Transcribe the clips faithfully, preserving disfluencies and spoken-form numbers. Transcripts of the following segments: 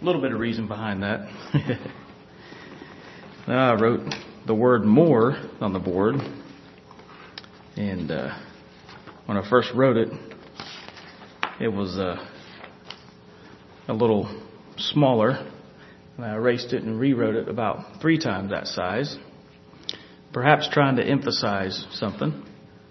A little bit of reason behind that. I wrote the word more on the board. And uh, when I first wrote it, it was uh, a little smaller. And I erased it and rewrote it about three times that size. Perhaps trying to emphasize something.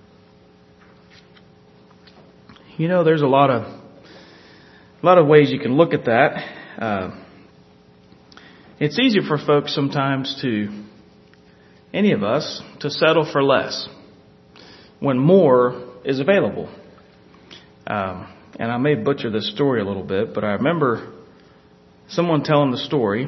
You know, there's a lot of a lot of ways you can look at that. Uh, it's easy for folks sometimes to, any of us, to settle for less when more is available. Um, and I may butcher this story a little bit, but I remember someone telling the story,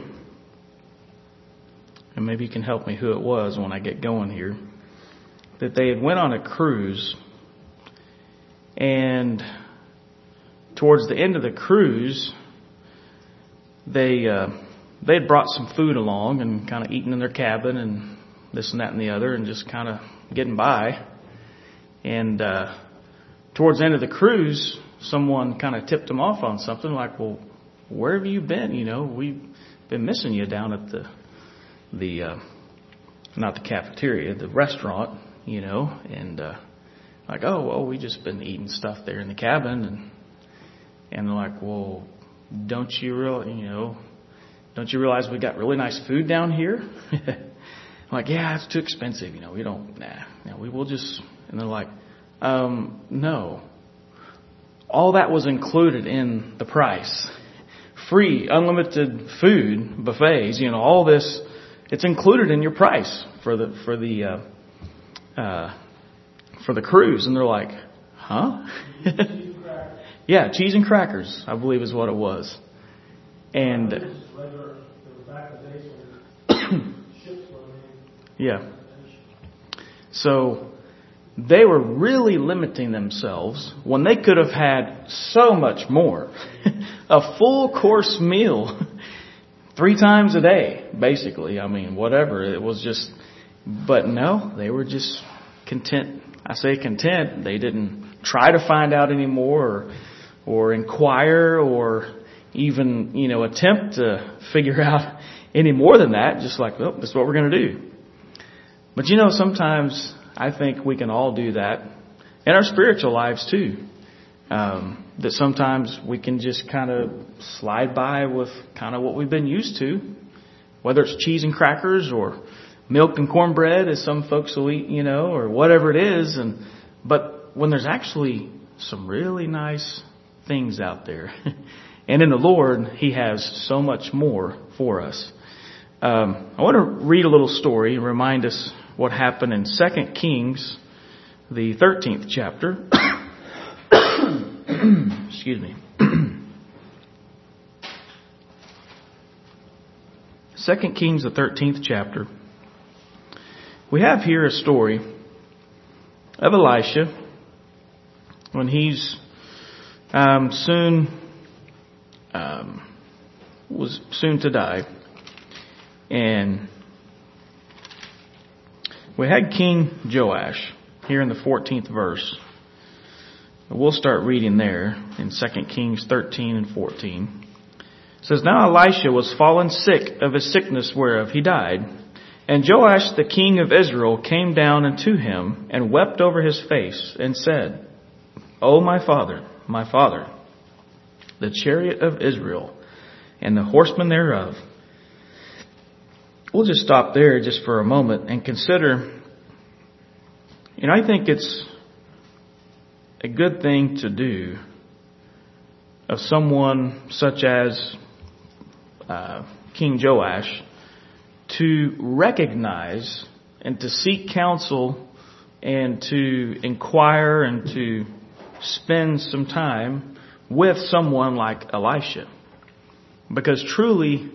and maybe you can help me who it was when I get going here, that they had went on a cruise, and towards the end of the cruise, they uh, they had brought some food along and kind of eating in their cabin and this and that and the other and just kind of getting by. And uh, towards the end of the cruise, someone kind of tipped them off on something like, "Well, where have you been? You know, we've been missing you down at the the uh, not the cafeteria, the restaurant, you know." And uh, like, "Oh, well, we just been eating stuff there in the cabin." And and they're like, "Well, don't you real, you know, don't you realize we got really nice food down here?" I'm like, "Yeah, it's too expensive. You know, we don't, nah, no, we will just," and they're like, um, "No, all that was included in the price. Free, unlimited food, buffets, you know, all this, it's included in your price for the, for the, uh, uh, for the cruise." And they're like, "Huh?" Yeah, cheese and crackers, I believe is what it was. And yeah. So they were really limiting themselves when they could have had so much more. A full course meal three times a day, basically. I mean, whatever. It was just, but no, they were just content. I say content. They didn't try to find out any more or, or inquire or even, you know, attempt to figure out any more than that. Just like, well, this is what we're going to do. But, you know, sometimes I think we can all do that in our spiritual lives too. Um, that sometimes we can just kind of slide by with kind of what we've been used to, whether it's cheese and crackers or milk and cornbread, as some folks will eat, you know, or whatever it is. And but when there's actually some really nice things out there, and in the Lord, He has so much more for us. Um, I want to read a little story and remind us what happened in Second Kings, the thirteenth chapter. Excuse me. Second Kings, the thirteenth chapter. We have here a story of Elisha when he's um, soon um, was soon to die, and we had King Joash here in the fourteenth verse. We'll start reading there in Second Kings thirteen and fourteen. It says, "Now Elisha was fallen sick of his sickness whereof he died. And Joash the king of Israel came down unto him and wept over his face and said, O my father, my father, the chariot of Israel and the horsemen thereof." We'll just stop there just for a moment and consider, you know, I think it's a good thing to do of someone such as uh, King Joash to recognize and to seek counsel and to inquire and to spend some time with someone like Elisha. Because truly,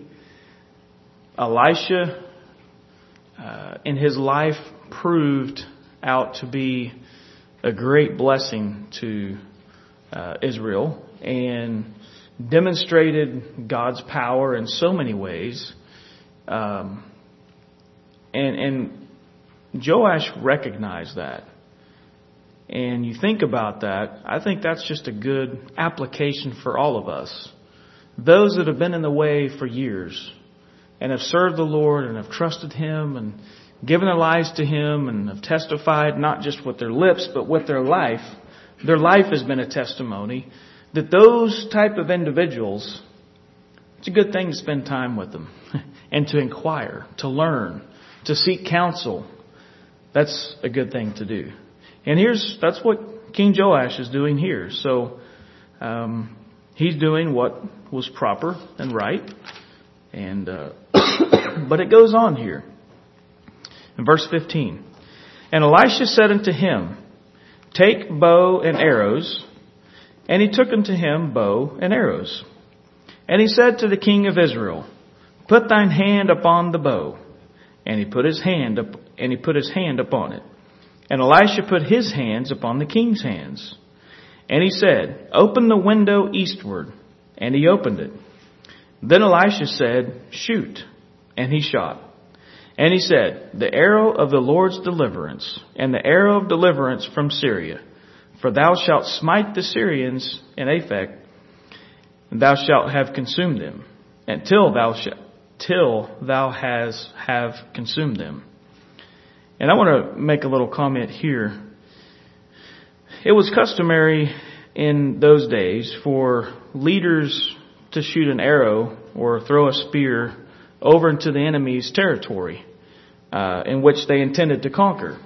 Elisha uh, in his life proved out to be a great blessing to uh, Israel and demonstrated God's power in so many ways. Um, and, and Joash recognized that. And you think about that, I think that's just a good application for all of us. those that have been in the way for years and have served the Lord and have trusted Him and given their lives to Him and have testified not just with their lips but with their life. Their life has been a testimony that those type of individuals, it's a good thing to spend time with them and to inquire, to learn, to seek counsel. That's a good thing to do. And here's, that's what King Joash is doing here. So, um, he's doing what was proper and right. And, uh, but it goes on here. In verse fifteen. And Elisha said unto him, Take bow and arrows. And he took unto him bow and arrows. And he said to the king of Israel, Put thine hand upon the bow. And he put his hand up, and he put his hand upon it. And Elisha put his hands upon the king's hands. And he said, Open the window eastward. And he opened it. Then Elisha said, Shoot. And he shot. And he said, The arrow of the Lord's deliverance, and the arrow of deliverance from Syria. For thou shalt smite the Syrians in Aphek, and thou shalt have consumed them, until thou shalt, till thou has have consumed them. And I want to make a little comment here. It was customary in those days for leaders to shoot an arrow or throw a spear over into the enemy's territory, uh, in which they intended to conquer.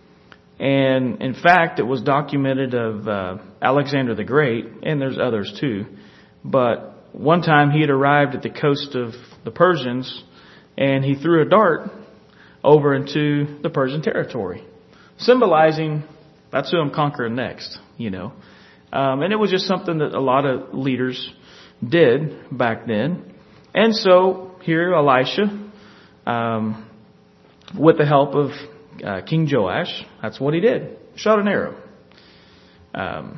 And in fact, it was documented of uh, Alexander the Great, and there's others too. But one time he had arrived at the coast of the Persians, and he threw a dart over into the Persian territory, symbolizing that's who I'm conquering next, you know. Um, and it was just something that a lot of leaders did back then. And so here Elisha, um, with the help of uh, King Joash, that's what he did. Shot an arrow. Um,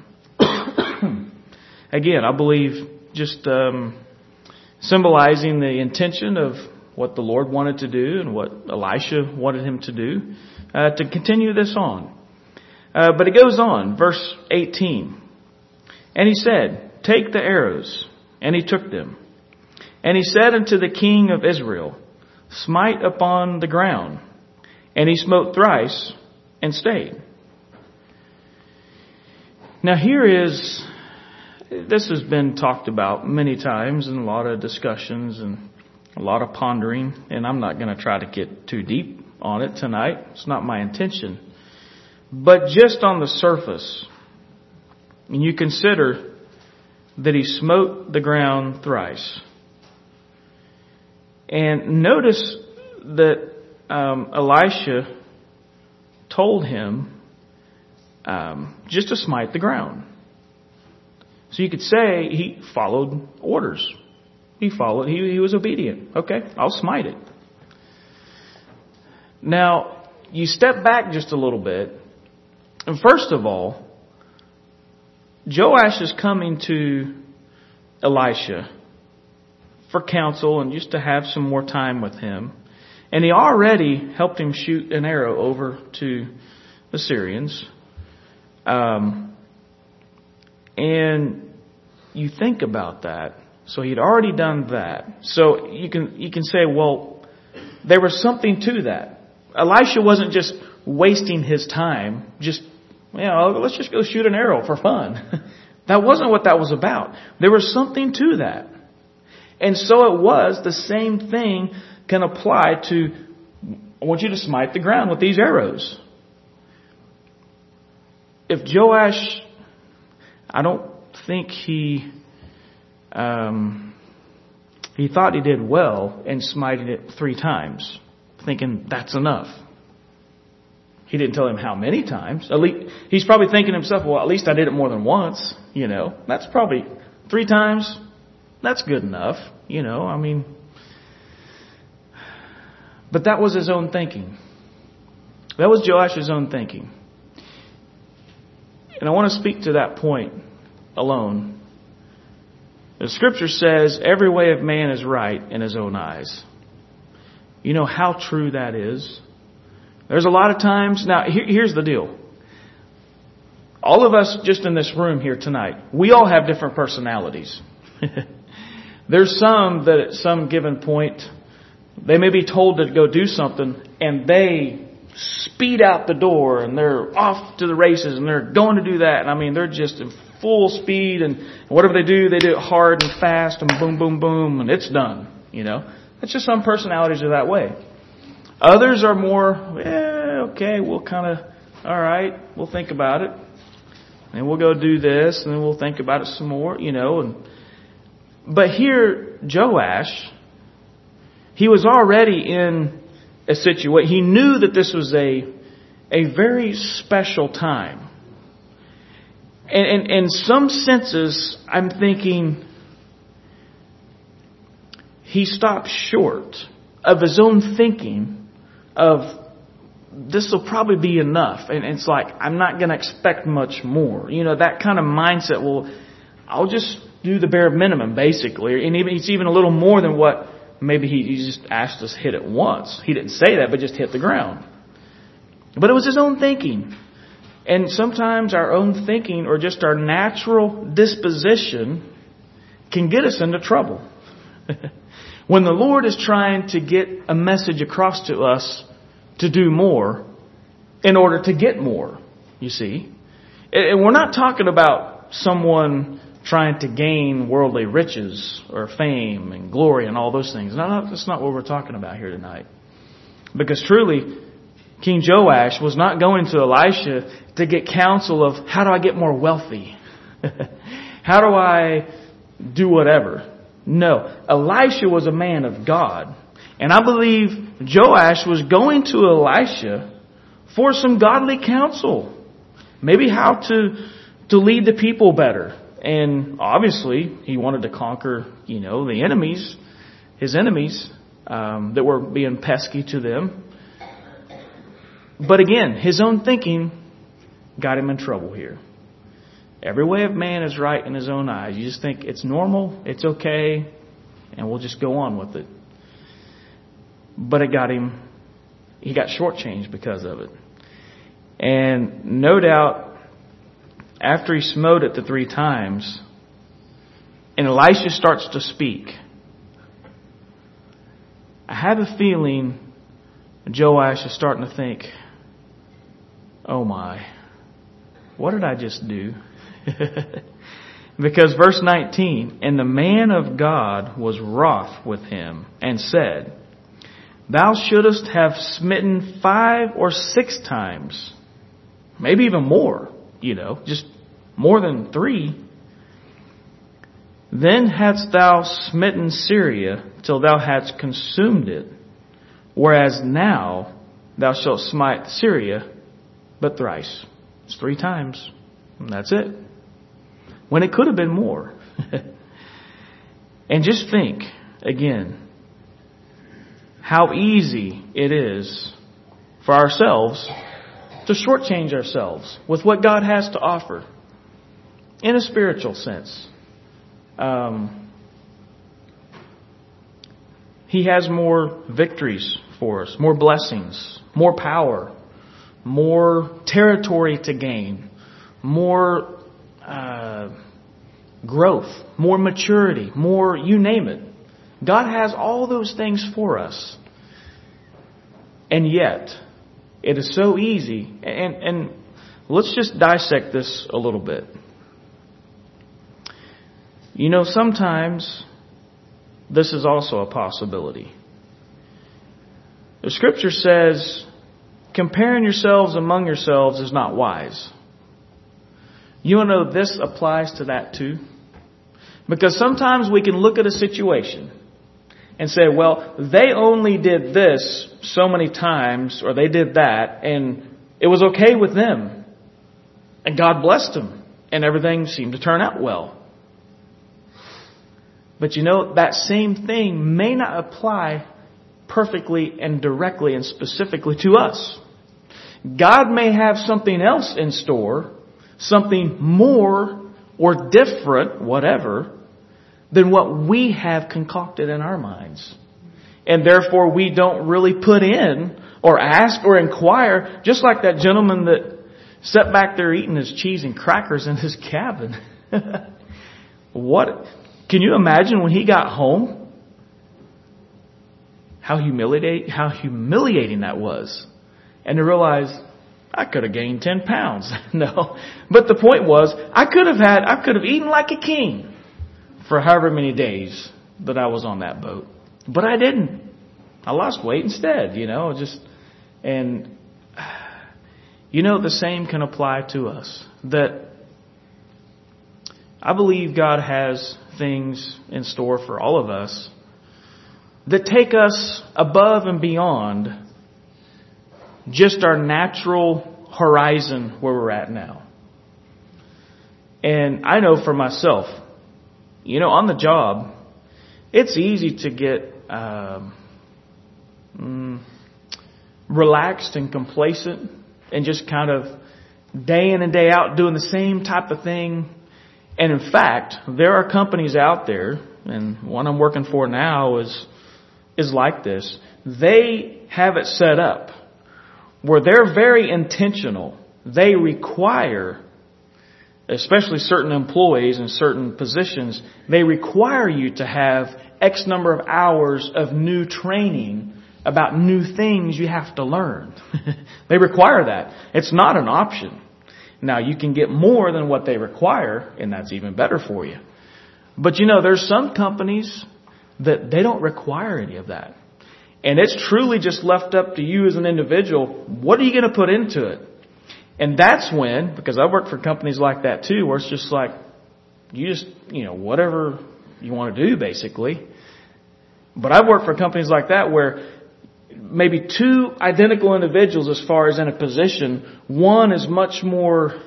again, I believe just um, symbolizing the intention of what the Lord wanted to do and what Elisha wanted him to do, uh, to continue this on. Uh, but it goes on, verse eighteen. And he said, Take the arrows. And he took them. And he said unto the king of Israel, Smite upon the ground. And he smote thrice and stayed. Now here is, this has been talked about many times in a lot of discussions and a lot of pondering. And I'm not going to try to get too deep on it tonight. It's not my intention. But just on the surface, and you consider that he smote the ground thrice. And notice that um, Elisha told him um, just to smite the ground. So you could say he followed orders. He followed, he, he was obedient. Okay, I'll smite it. Now, you step back just a little bit. And first of all, Joash is coming to Elisha for counsel and just to have some more time with him. And he already helped him shoot an arrow over to the Syrians. Um, and you think about that. So he'd already done that. So you can you can say, well, there was something to that. Elisha wasn't just wasting his time, just, you know, let's just go shoot an arrow for fun. That wasn't what that was about. There was something to that. And so it was the same thing can apply to, I want you to smite the ground with these arrows. If Joash, I don't think he, um, he thought he did well in smiting it three times, thinking that's enough. He didn't tell him how many times. At least, he's probably thinking to himself, well, at least I did it more than once. You know, that's probably three times. That's good enough. You know, I mean, but that was his own thinking. That was Joash's own thinking. And I want to speak to that point alone. The scripture says every way of man is right in his own eyes. You know how true that is. There's a lot of times. Now, here, here's the deal. All of us just in this room here tonight, we all have different personalities. There's some that at some given point, they may be told to go do something and they speed out the door and they're off to the races and they're going to do that. And I mean, they're just in full speed, and whatever they do, they do it hard and fast and boom, boom, boom, and it's done. You know, that's just some personalities are that way. Others are more, eh, okay, we'll kind of, all right, we'll think about it. And we'll go do this, and then we'll think about it some more, you know. And But here, Joash, he was already in a situation. He knew that this was a a very special time. And, and in some senses, I'm thinking he stopped short of his own thinking of, this will probably be enough. And it's like, I'm not going to expect much more. You know, that kind of mindset, well, I'll just do the bare minimum, basically. And even it's even a little more than what maybe he, he just asked us to hit it once. He didn't say that, but just hit the ground. But it was his own thinking. And sometimes our own thinking or just our natural disposition can get us into trouble. When the Lord is trying to get a message across to us to do more in order to get more, you see. And we're not talking about someone trying to gain worldly riches or fame and glory and all those things. No, no, that's not what we're talking about here tonight. Because truly, King Joash was not going to Elisha to get counsel of, how do I get more wealthy? How do I do whatever? No, Elisha was a man of God. And I believe Joash was going to Elisha for some godly counsel. Maybe how to, to lead the people better. And obviously, he wanted to conquer, you know, the enemies, his enemies, um, that were being pesky to them. But again, his own thinking got him in trouble here. Every way of man is right in his own eyes. You just think it's normal, it's okay, and we'll just go on with it. But it got him, he got shortchanged because of it. And no doubt, after he smote it the three times, and Elisha starts to speak, I have a feeling Joash is starting to think, oh my, what did I just do? Because verse nineteen, and the man of God was wroth with him and said, thou shouldest have smitten five or six times, maybe even more, you know, just more than three. Then hadst thou smitten Syria till thou hadst consumed it, whereas now thou shalt smite Syria but thrice. It's three times. And that's it. When it could have been more. And just think, again, how easy it is for ourselves to shortchange ourselves with what God has to offer in a spiritual sense. Um, he has more victories for us, more blessings, more power, more territory to gain, more uh, growth, more maturity, more, you name it. God has all those things for us. And yet, it is so easy. And, and let's just dissect this a little bit. You know, sometimes this is also a possibility. The Scripture says, comparing yourselves among yourselves is not wise. You want to know this applies to that too? Because sometimes we can look at a situation and say, well, they only did this so many times, or they did that, and it was okay with them. And God blessed them, and everything seemed to turn out well. But you know, that same thing may not apply perfectly and directly and specifically to us. God may have something else in store, something more or different, whatever, than what we have concocted in our minds. And therefore we don't really put in or ask or inquire, just like that gentleman that sat back there eating his cheese and crackers in his cabin. What? Can you imagine when he got home? How humiliating, how humiliating that was. And to realize, I could have gained ten pounds. No. But the point was, I could have had, I could have eaten like a king for however many days that I was on that boat. But I didn't. I lost weight instead, you know, just, and, you know, the same can apply to us. That I believe God has things in store for all of us that take us above and beyond just our natural horizon where we're at now. And I know for myself, you know, on the job, it's easy to get um, mm, relaxed and complacent and just kind of day in and day out doing the same type of thing. And in fact, there are companies out there, and one I'm working for now is is like this. They have it set up where they're very intentional. They require, especially certain employees in certain positions, they require you to have X number of hours of new training about new things you have to learn. They require that. It's not an option. Now, you can get more than what they require, and that's even better for you. But you know, there's some companies that they don't require any of that. And it's truly just left up to you as an individual. What are you going to put into it? And that's when, because I've worked for companies like that too, where it's just like, you just, you know, whatever you want to do, basically. But I've worked for companies like that where maybe two identical individuals as far as in a position, one is much more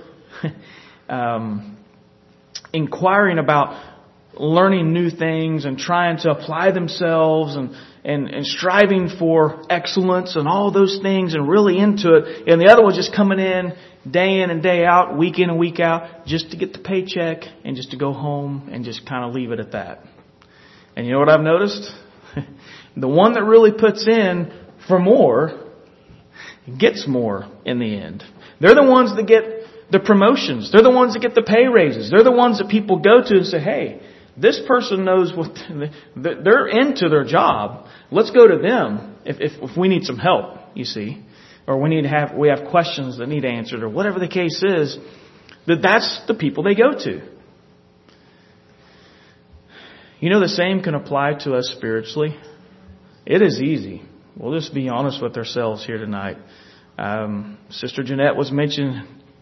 um, inquiring about learning new things and trying to apply themselves and, and, and striving for excellence and all those things and really into it. And the other one's just coming in day in and day out, week in and week out, just to get the paycheck and just to go home and just kind of leave it at that. And you know what I've noticed? The one that really puts in for more gets more in the end. They're the ones that get the promotions. They're the ones that get the pay raises. They're the ones that people go to and say, hey, this person knows what they're into their job. Let's go to them if, if, if we need some help, you see, or we need to have, we have questions that need answered or whatever the case is, that that's the people they go to. You know, the same can apply to us spiritually. It is easy. We'll just be honest with ourselves here tonight. Um, Sister Jeanette was mentioning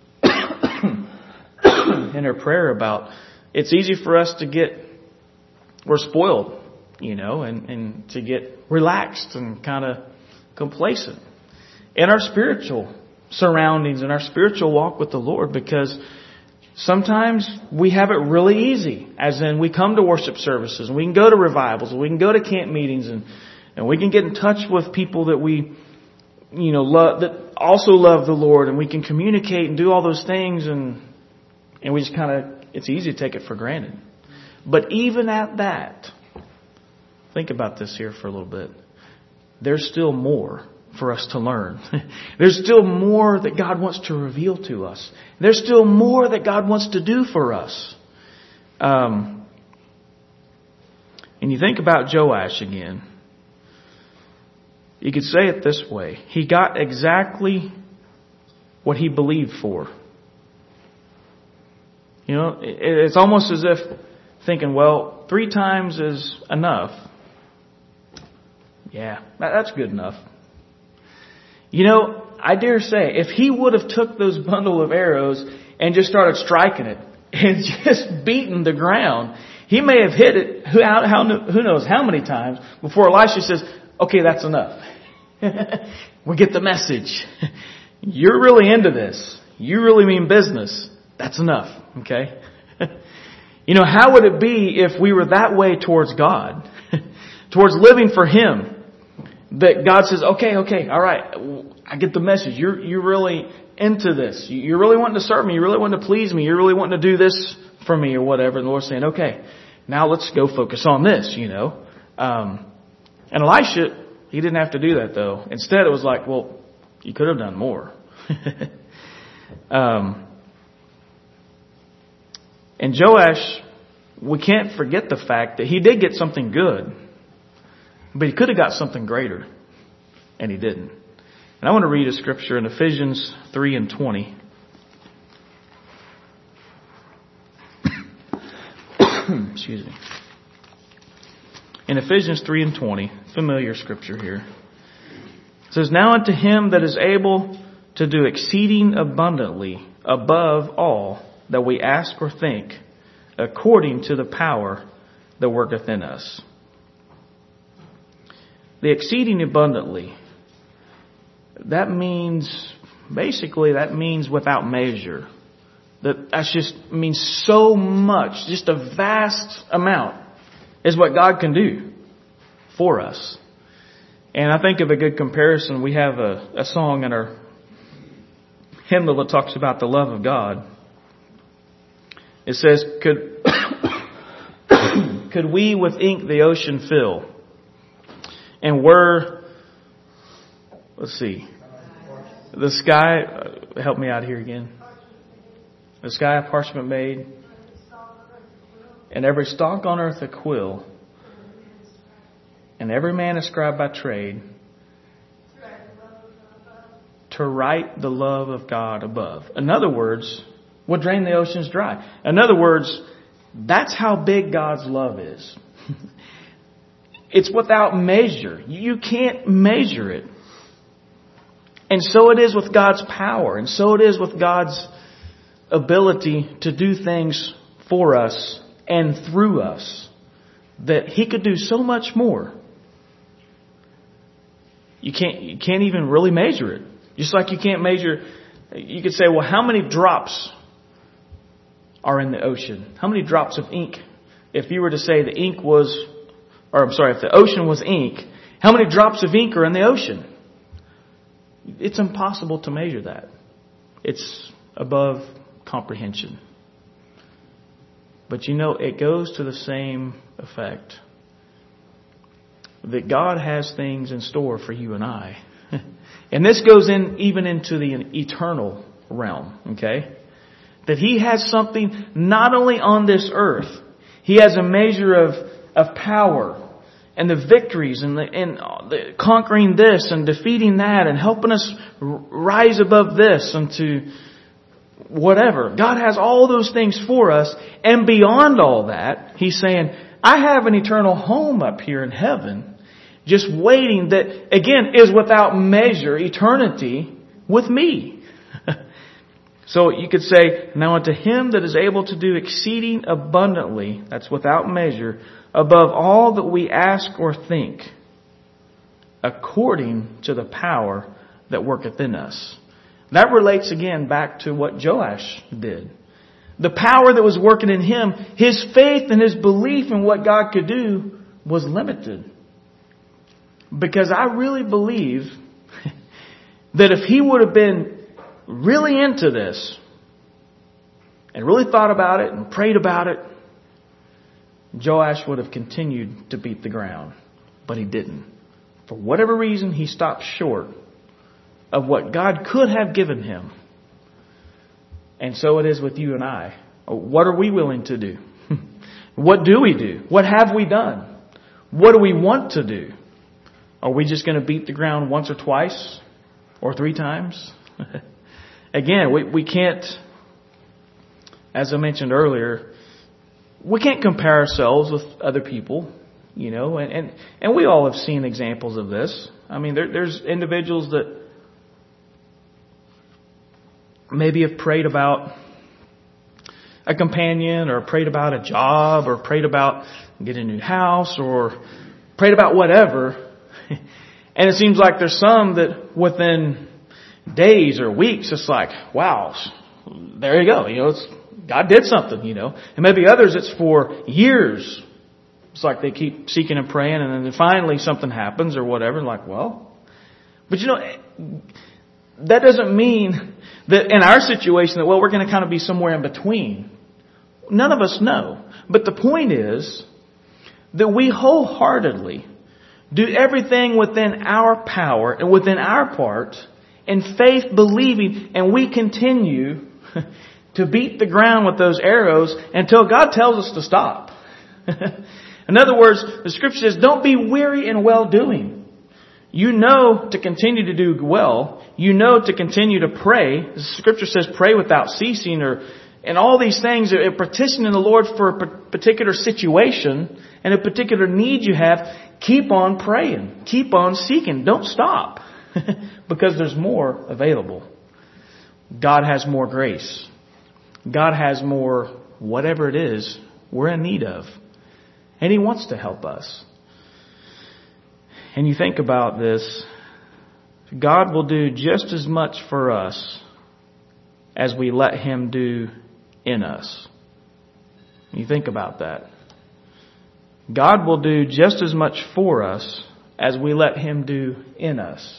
in her prayer about it's easy for us to get, we're spoiled, you know, and, and to get relaxed and kind of complacent in our spiritual surroundings and our spiritual walk with the Lord, because sometimes we have it really easy, as in we come to worship services and we can go to revivals and we can go to camp meetings and, and we can get in touch with people that we, you know, love, that also love the Lord, and we can communicate and do all those things, and and we just kind of, it's easy to take it for granted. But even at that, think about this here for a little bit. There's still more for us to learn. There's still more that God wants to reveal to us. There's still more that God wants to do for us. Um, and you think about Joash again. You could say it this way. He got exactly what he believed for. You know, it's almost as if thinking, well, three times is enough. Yeah, that's good enough. You know, I dare say, if he would have took those bundle of arrows and just started striking it and just beaten the ground, he may have hit it, who, how, who knows how many times, before Elisha says, okay, that's enough. We get the message. You're really into this. You really mean business. That's enough. Okay? You know, how would it be if we were that way towards God, towards living for Him? That God says, okay, okay, all right, I get the message. You're you're really into this. You're really wanting to serve me. You're really wanting to please me. You're really wanting to do this for me or whatever. And the Lord's saying, okay, now let's go focus on this, you know. Um, and Elisha, he didn't have to do that, though. Instead, it was like, well, you could have done more. um, and Joash, we can't forget the fact that he did get something good, but he could have got something greater, and he didn't. And I want to read a scripture in Ephesians three and twenty. Excuse me. In Ephesians three and twenty, familiar scripture here. It says, "Now unto him that is able to do exceeding abundantly above all that we ask or think, according to the power that worketh in us." The exceeding abundantly, that means, basically that means without measure. That that's just means so much, just a vast amount is what God can do for us. And I think of a good comparison. We have a, a song in our hymnal that talks about the love of God. It says, could, could we with ink the ocean fill? And were, let's see, the sky, uh, help me out here again. The sky of parchment made, and every stalk on earth a quill, and every man ascribed by trade to write the love of God above. In other words, would drain the oceans dry. In other words, that's how big God's love is. It's without measure. You can't measure it. And so it is with God's power. And so it is with God's ability to do things for us and through us. That He could do so much more. You can't, you can't even really measure it. Just like you can't measure, you could say, well, how many drops are in the ocean? How many drops of ink? If you were to say the ink was, or I'm sorry, if the ocean was ink, how many drops of ink are in the ocean? It's impossible to measure that. It's above comprehension. But you know, it goes to the same effect. That God has things in store for you and I. And this goes in even into the eternal realm, okay? That He has something not only on this earth. He has a measure of, of power and the victories and, the, and the conquering this and defeating that and helping us rise above this and to whatever. God has all those things for us. And beyond all that, He's saying, I have an eternal home up here in heaven. Just waiting, that again is without measure, eternity with me. So you could say, now unto Him that is able to do exceeding abundantly, that's without measure, above all that we ask or think, according to the power that worketh in us. That relates again back to what Joash did. The power that was working in him, his faith and his belief in what God could do was limited. Because I really believe that if he would have been really into this and really thought about it and prayed about it, Joash would have continued to beat the ground. But he didn't. For whatever reason, he stopped short of what God could have given him. And so it is with you and I. What are we willing to do? What do we do? What have we done? What do we want to do? Are we just going to beat the ground once or twice or three times? Again, we, we can't, as I mentioned earlier, we can't compare ourselves with other people, you know, and, and, and we all have seen examples of this. I mean, there, there's individuals that maybe have prayed about a companion or prayed about a job or prayed about getting a new house or prayed about whatever. And it seems like there's some that within days or weeks, it's like, wow, there you go. You know, it's, God did something, you know. And maybe others, it's for years. It's like they keep seeking and praying and then finally something happens or whatever. Like, well, but you know, that doesn't mean that in our situation that, well, we're going to kind of be somewhere in between. None of us know. But the point is that we wholeheartedly do everything within our power and within our part in faith believing, and we continue to beat the ground with those arrows until God tells us to stop. In other words, the Scripture says, don't be weary in well-doing. You know to continue to do well. You know to continue to pray. The Scripture says pray without ceasing, or and all these things, are petitioning the Lord for a particular situation and a particular need you have. Keep on praying. Keep on seeking. Don't stop. Because there's more available. God has more grace. God has more whatever it is we're in need of. And He wants to help us. And you think about this, God will do just as much for us as we let Him do in us. You think about that. God will do just as much for us as we let Him do in us.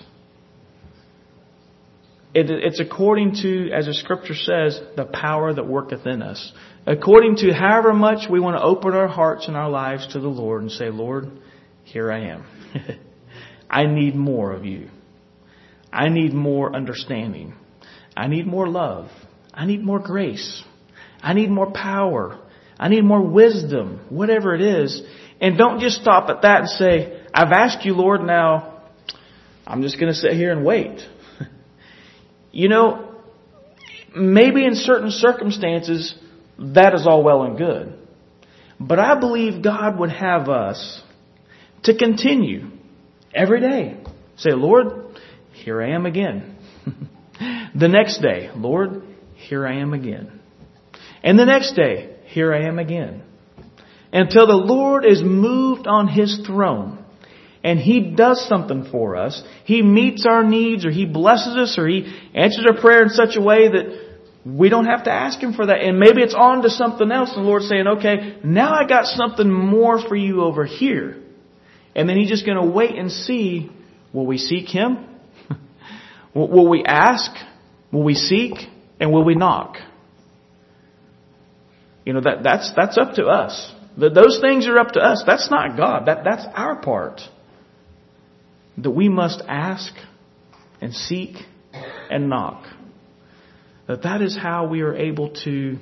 It, it's according to, as the Scripture says, the power that worketh in us. According to however much we want to open our hearts and our lives to the Lord and say, Lord, here I am. I need more of you. I need more understanding. I need more love. I need more grace. I need more power. I need more wisdom, whatever it is. And don't just stop at that and say, I've asked you, Lord, now I'm just going to sit here and wait. You know, maybe in certain circumstances, that is all well and good. But I believe God would have us to continue every day. Say, Lord, here I am again. The next day, Lord, here I am again. And the next day, here I am again. Until the Lord is moved on His throne and He does something for us. He meets our needs, or He blesses us, or He answers our prayer in such a way that we don't have to ask Him for that. And maybe it's on to something else. And the Lord's saying, okay, now I got something more for you over here. And then He's just going to wait and see, will we seek Him? Will we ask? Will we seek? And will we knock? You know, that that's that's up to us. Those things are up to us. That's not God. That that's our part. That we must ask and seek and knock. That that is how we are able to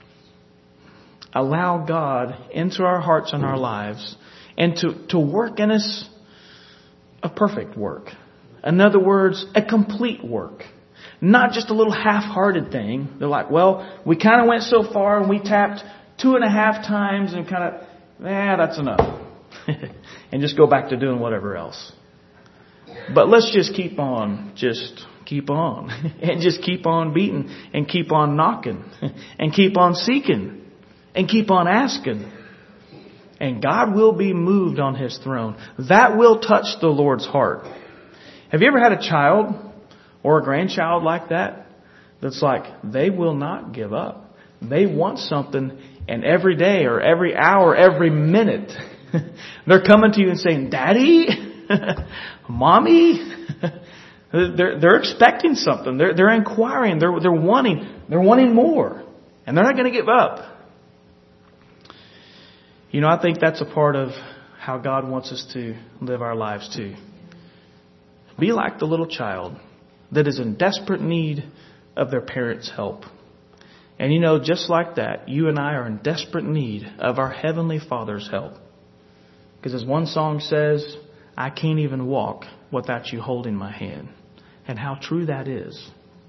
allow God into our hearts and our lives, and to, to work in us a perfect work. In other words, a complete work. Not just a little half-hearted thing. They're like, well, we kind of went so far and we tapped two and a half times and kind of, eh, that's enough. And just go back to doing whatever else. But let's just keep on, just keep on. And just keep on beating and keep on knocking and keep on seeking and keep on asking. And God will be moved on His throne. That will touch the Lord's heart. Have you ever had a child or a grandchild like that? That's like, they will not give up. They want something, and every day or every hour, every minute, they're coming to you and saying, Daddy, Mommy, they're, they're expecting something. They're, they're inquiring. They're, they're wanting, they're wanting more, and they're not going to give up. You know, I think that's a part of how God wants us to live our lives too. Be like the little child that is in desperate need of their parents' help. And you know, just like that, you and I are in desperate need of our Heavenly Father's help. Because as one song says, I can't even walk without you holding my hand. And how true that is.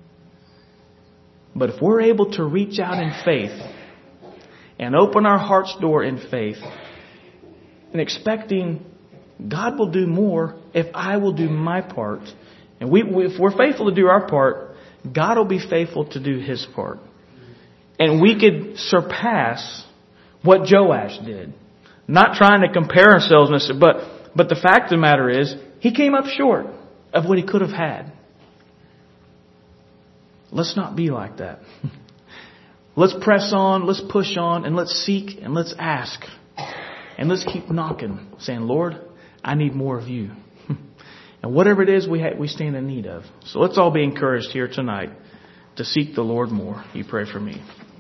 But if we're able to reach out in faith and open our heart's door in faith and expecting God will do more if I will do my part. And we, if we're faithful to do our part, God will be faithful to do His part. And we could surpass what Joash did. Not trying to compare ourselves, but, but the fact of the matter is, he came up short of what he could have had. Let's not be like that. Let's press on, let's push on, and let's seek, and let's ask. And let's keep knocking, saying, Lord, I need more of you. And whatever it is we ha- we stand in need of. So let's all be encouraged here tonight to seek the Lord more. You pray for me.